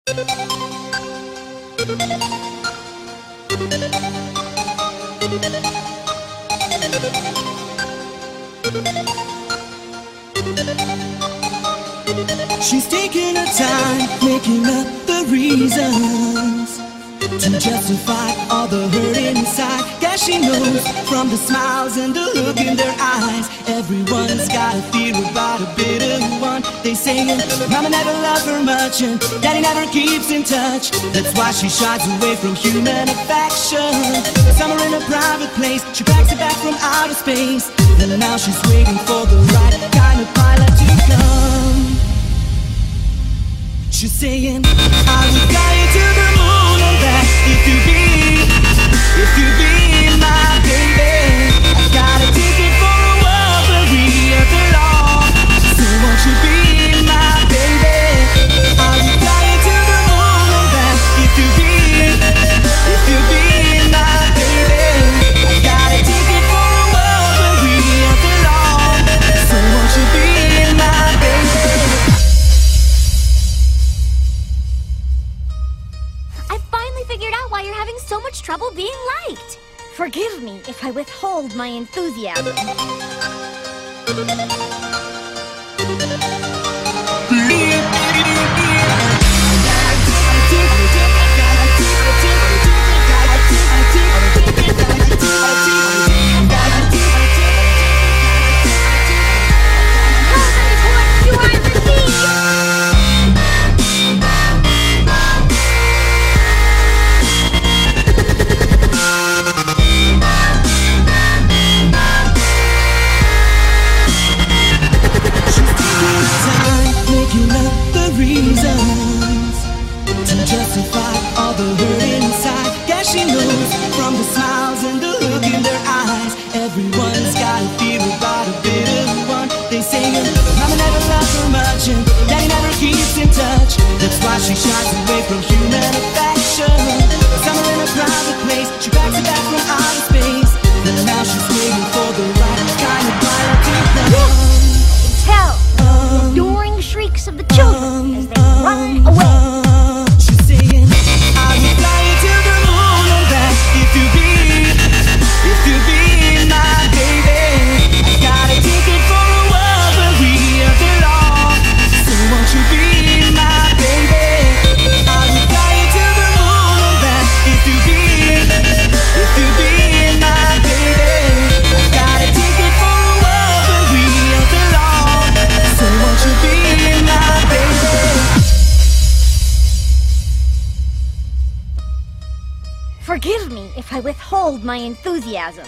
She's taking her time, making up the reasons to justify all the hurt inside. Guess she knows from the smiles and the look in their eyes, everyone's got a fear about a bitter one. They saying mama never loved her much and daddy never keeps in touch. That's why she shies away from human affection. Somewhere in a private place, she packs it back from outer space, and now she's waiting for the right kind of pilot to come. She's saying, I will fly you to the moon and back if you be my baby. I've got a ticket for a world where we belong. So won't you be my baby? I will fly you to the moon and back if you be my baby. I've got a ticket for a world where we belong. So won't you be my baby? Figured out why you're having so much trouble being liked. Forgive me if I withhold my enthusiasm. Reasons to justify all the hurt inside. Guess she knows from the smiles and the look in their eyes, everyone's got a fear about a bitter one. They say mama never loved her much and daddy never keeps in touch. That's why she shies away from human affection. Somewhere in a private place, she packs it back from outer space, and now she's waiting for the right kind of pilot to come. Tell the adoring shrieks of the children as they run away. She's saying, I will fly you to the moon and back if you be my baby. I've got a ticket for a world where we belong. So won't you be my baby? I will fly you to the moon and back if you be my baby. I've got a ticket for a world where we belong. So won't you be my baby? Forgive me if I withhold my enthusiasm.